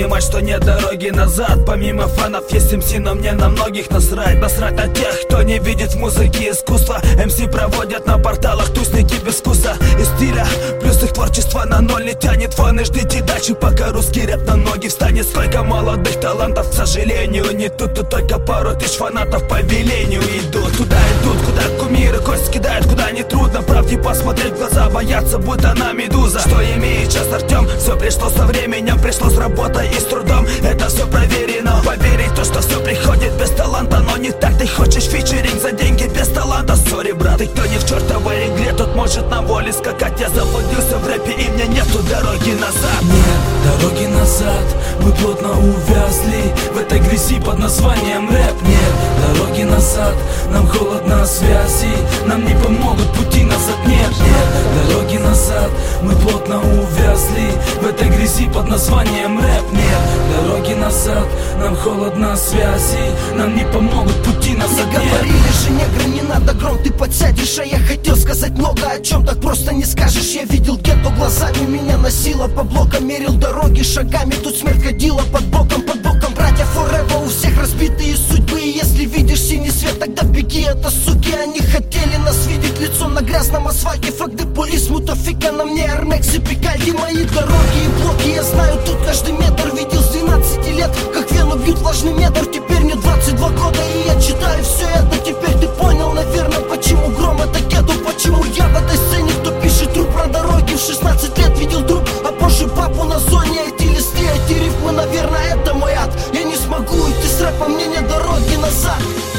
понимать, что нет дороги назад. Помимо фанов есть МС, но мне на многих насрать. Насрать на тех, кто не видит в музыке искусства. МС проводят на порталах тусники без вкуса и стиля. Плюс их творчество на ноль не тянет фон. И ждите дальше, пока русский рэп на ноги встанет. Сколько молодых талантов, к сожалению, не тут. Тут только пару тысяч фанатов по велению идут. Туда идут, куда кумиры кость кидают, куда не трудно правде посмотреть в глаза, бояться, будто она медуза. Что имеет сейчас Артем? Все пришло со временем, пришло с работой и с трудом. Это все проверено. Поверить в то, что все приходит без таланта, но не так. Ты хочешь фичеринг за деньги без таланта? Сори, брат, ты кто не в чертовой игре, тот может на воле скакать. Я заблудился в рэпе, и мне нету дороги назад. Нет дороги назад, мы плотно увязли в этой грязи под названием рэп. Нет дороги назад, нам холодно связи, нам не помогут пути назад. Нет дороги назад, мы плотно увязли в этой грязи под названием рэп. Нет дороги назад, нам холодно связи, нам не помогут пути назад. Мне говорили же, негры, не надо гром, ты подсядешь. А я хотел сказать много о чем, так просто не скажешь. Я видел гетто глазами, меня носило по блокам, мерил дороги шагами, тут смерть ходила под боком. Братья forever, у всех разбитые судьбы. И если видишь синий свет, тогда беги, это суки. Они хотели нас видеть лицом на грязном асфальте. Fuck the police, мутафика на мне, Air Max и Пикальди. Мои дороги и блоки, я знаю тут каждый метр. Видел с 12 лет, как вену бьют влажный метр. Теперь мне 22 года, и я читаю все это. Теперь ты понял, наверное, почему гром это кеду. Почему я в этой сцене, кто пишет труп про дороги. В 16 лет видел труп, а позже папу на зоне. Эти листы, эти рифмы, наверное, это мой ад. Я не смогу идти с рэпом, мне нет дороги назад.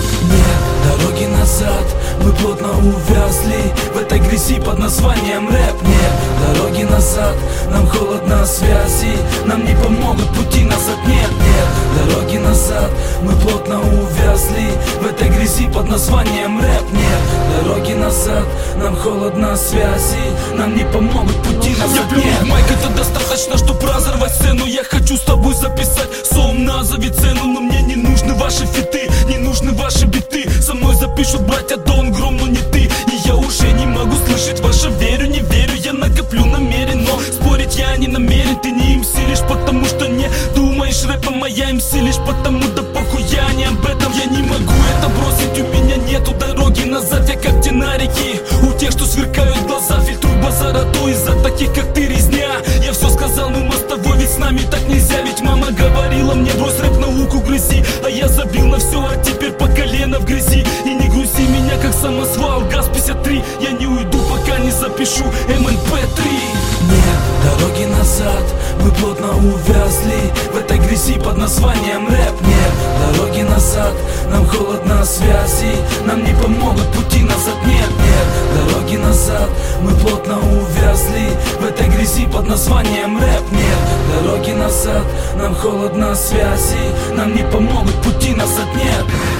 Нет дороги назад, мы плотно увязли в этой грязи под названием рэп. Нет дороги назад, нам холодно связи, нам не помогут пути назад. Нет дороги назад, мы плотно увязли в этой грязи под названием рэп. Нет дороги назад, нам холодно связи, нам не помогут пути назад. Я плюну майк, это достаточно, чтобы разорвать сцену. Я хочу с тобой записать сон, назови цену. Но мне не нужны ваши фиты, не нужны ваши биты. Со мной запишут братья Дон Гром, но не ты. И я уже не могу слышать ваше верю, не верю. Я накоплю намеренно, спорить я не намерен. Ты не МС лишь потому, что не думаешь рэпом. А я МС лишь потому, да похуй, я не об этом. Я не могу это бросить, у меня нету дороги назад. Я как динарики, у тех, что сверкают глаза. Фильтруй базара, то из-за таких, как ты, резня. Я все сказал, мы мостовой, ведь с нами так нельзя. Ведь мама говорила мне, брось рэп, науку грызи. А я забил на все, а теперь по колено в грязи. И не грузи меня, как самосвал, ГАЗ-53. Я не уйду, пока не запишу МНП-3. Нет дороги назад, мы плотно увязли в этой грязи под названием рэп. Нет дороги назад, нам холодно связи, нам не помогут пути назад. Нет дороги назад, мы плотно увязли в этой грязи под названием рэп. Нет дороги назад, нам холодно связи, нам не помогут пути назад. Нет.